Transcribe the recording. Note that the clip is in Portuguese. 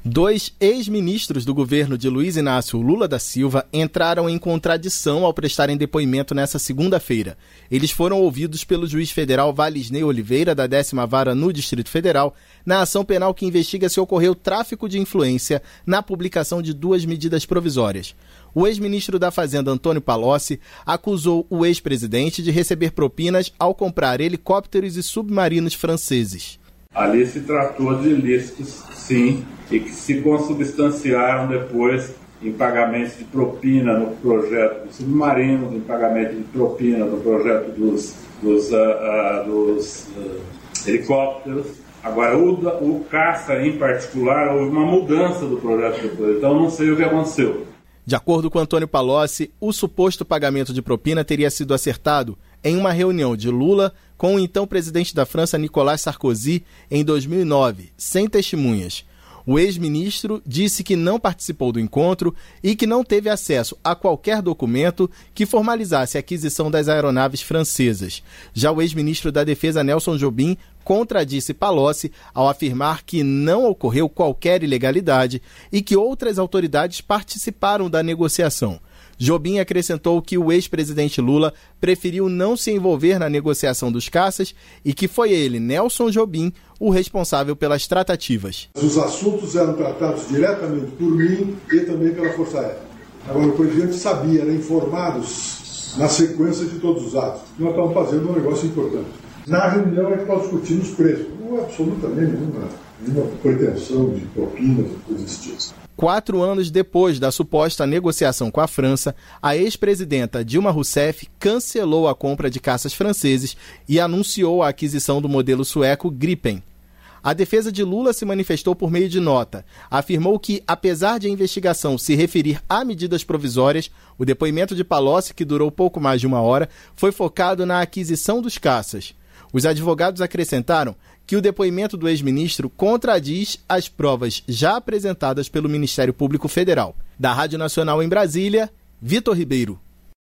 Dois ex-ministros do governo de Luiz Inácio Lula da Silva entraram em contradição ao prestarem depoimento nesta segunda-feira. Eles foram ouvidos pelo juiz federal Valisney Oliveira, da 10ª Vara no Distrito Federal, na ação penal que investiga se ocorreu tráfico de influência na publicação de 2 medidas provisórias. O ex-ministro da Fazenda, Antônio Palocci, acusou o ex-presidente de receber propinas ao comprar helicópteros e submarinos franceses. Ali se tratou de ilícitos, sim, e que se consubstanciaram depois em pagamento de propina no projeto dos submarinos, em pagamento de propina no projeto dos helicópteros. Agora, o caça em particular, houve uma mudança do projeto depois, então não sei o que aconteceu. De acordo com Antônio Palocci, o suposto pagamento de propina teria sido acertado em uma reunião de Lula com o então presidente da França, Nicolas Sarkozy, em 2009, sem testemunhas. O ex-ministro disse que não participou do encontro e que não teve acesso a qualquer documento que formalizasse a aquisição das aeronaves francesas. Já o ex-ministro da Defesa, Nelson Jobim, contradisse Palocci ao afirmar que não ocorreu qualquer ilegalidade e que outras autoridades participaram da negociação. Jobim acrescentou que o ex-presidente Lula preferiu não se envolver na negociação dos caças e que foi ele, Nelson Jobim, o responsável pelas tratativas. Os assuntos eram tratados diretamente por mim e também pela Força Aérea. Agora, o presidente sabia, era informado na sequência de todos os atos. Nós estamos fazendo um negócio importante. Na reunião é que nós discutimos preço. Não é absolutamente nenhuma pretensão de propinas ou coisa desse tipo. 4 anos depois da suposta negociação com a França, a ex-presidenta Dilma Rousseff cancelou a compra de caças franceses e anunciou a aquisição do modelo sueco Gripen. A defesa de Lula se manifestou por meio de nota. Afirmou que, apesar de a investigação se referir a medidas provisórias, o depoimento de Palocci, que durou pouco mais de 1 hora, foi focado na aquisição dos caças. Os advogados acrescentaram que o depoimento do ex-ministro contradiz as provas já apresentadas pelo Ministério Público Federal. Da Rádio Nacional em Brasília, Vitor Ribeiro.